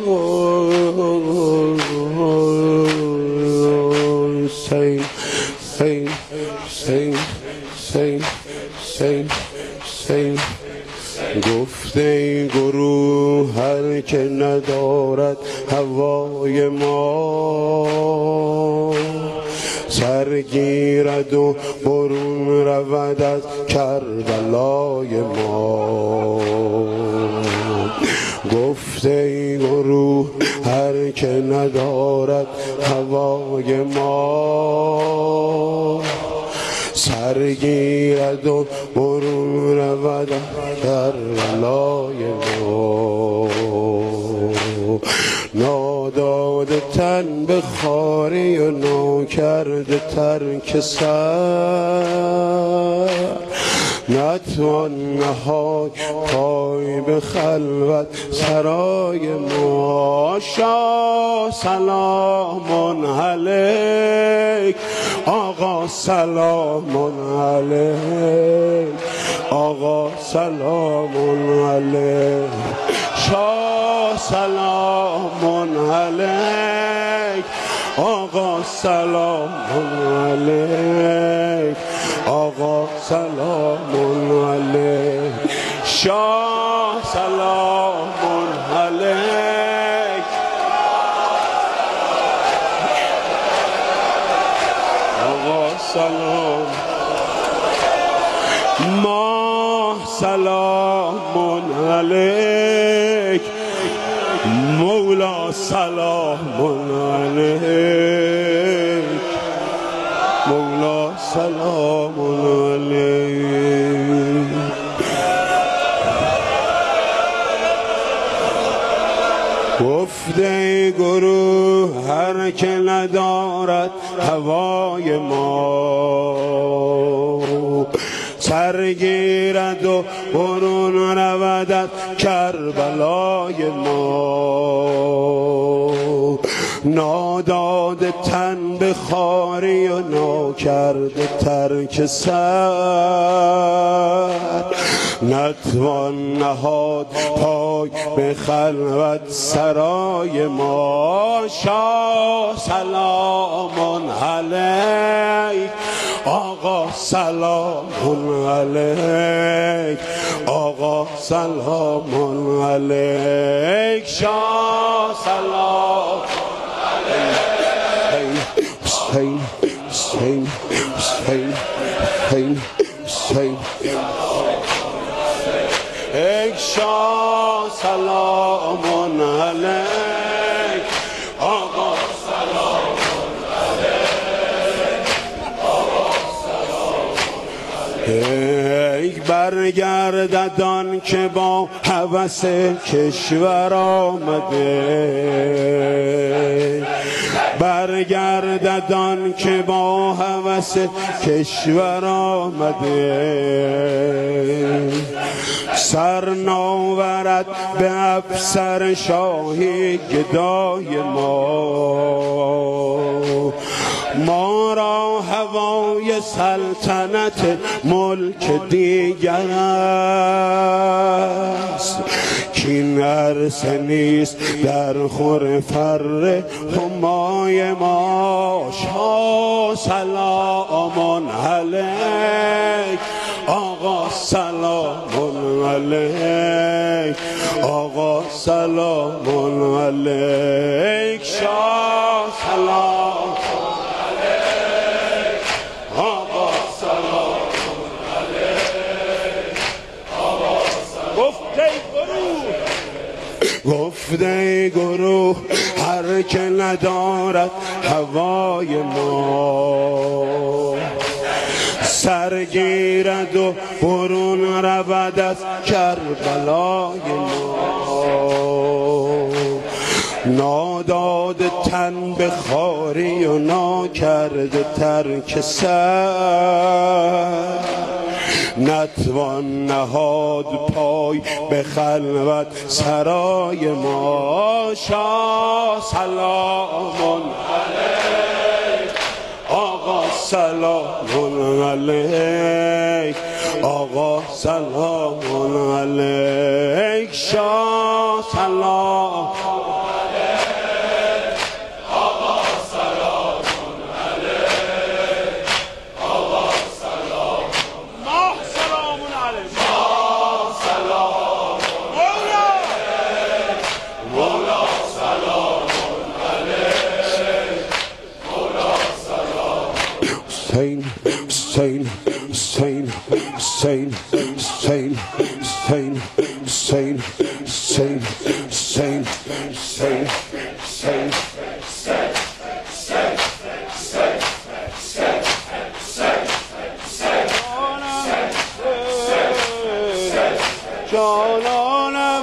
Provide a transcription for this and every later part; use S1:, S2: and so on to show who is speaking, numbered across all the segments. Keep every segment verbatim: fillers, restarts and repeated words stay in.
S1: حسین حسین حسین حسین حسین حسین. گفته ای گروه هر که ندارد هوای ما، سرگیرد و برون رود از کربلای ما. گفته ای گروه هر که ندارد هوای ما، سرگیرد و برون رود در لای ما. ناداده تن به خاری و ناکرده ترک سر، نتوان نهاد پای به خلوت سرای ما. شاه سلام علیک آقا، سلام علیک آقا، سلام علیک شاه، سلام علیک آقا، سلام علیک آقا، سلام علیک شاه، سلام علیک آقا، سلام ما، سلام علیک مولا، سلام علیک مولا، سلام علیک. گفته گروه هر که ندارد هوای ما، سرگیرد و برون رود از کربلای ما. ناداده تن به خاری و ناکرده ترک سر، نتوان نهاد پای به خلوت سرای ما. شاه سلام علیک آقا، سلام علیک آقا، سلام علیک شاه، سلام حسین حسین حسین حسین حسین ای شاه، سلام علیک آقا، سلام علیک آقا، سلام علیک. برگردد آن که با هوس کشور آمده، برگردد آن که با هوس کشور آمده. سر ناورد به افسر شاهی گدای ما، ما را هوای سلطنت ملک دیگر است. کین عرصه نیست در خور فر همای ما. شاه سلام علیک آقا، سلام علیک آقا، سلام علیک شاه، سلام علیک آقا، سلام علیک آقا، سلام. گفته گروه هر که ندارد هوای ما، سرگیرد و برون رود از کربلای ما. ناداده تن به خاری و ناکرده ترک سر، نتوان نهاد پای به خلوت سرای ما. شاه سلام علیک آقا، سلام علیک آقا، سلام علیک شاه، سلام حسین حسین حسین حسین حسین حسین حسین حسین حسین حسین حسین جانانم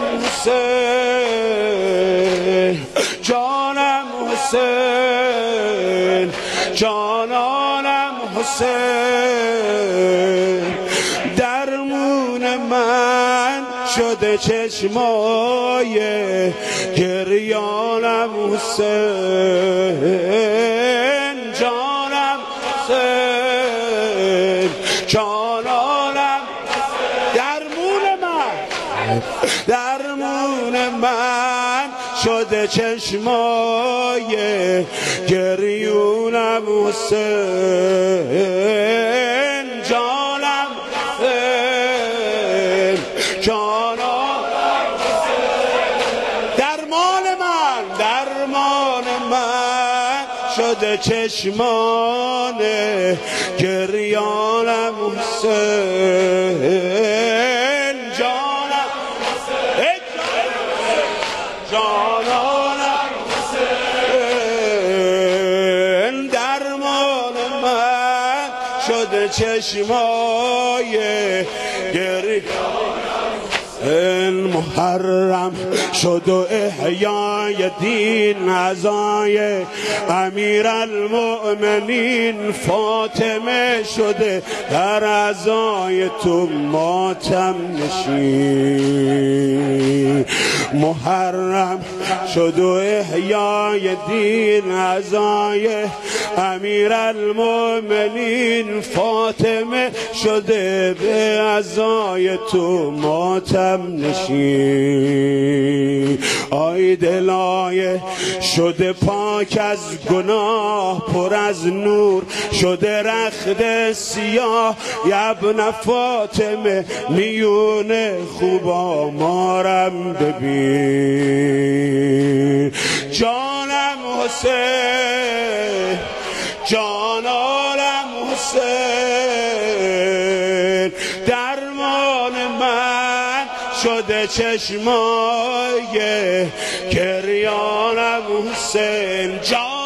S1: حسین جانم حسین جانانم حسین درمون من شده چشمای گریانم حسین جانم حسین جانانم درمون من درمون من شده چشمای گریونم حسین جانم حسین جانم درمان من درمان من شده چشمان گریانم حسین جانم جانانم حسین درمان من شده چشمای گریانم حسین محرم شد و احیای دین عزای امیرالمؤمنین فاطمه شده در عزای تو ماتم نشین محرم شد و احیای دین عزای امیرالمؤمنین فاطمه شده به عزای تو ماتم نشین آی دلای شده پاک از گناه پر از نور شده رخت سیاه ابن فاطمه میون خوبا مارم ببین جانم حسین جانانم حسین درمان من شده چشمای گریانم حسین جان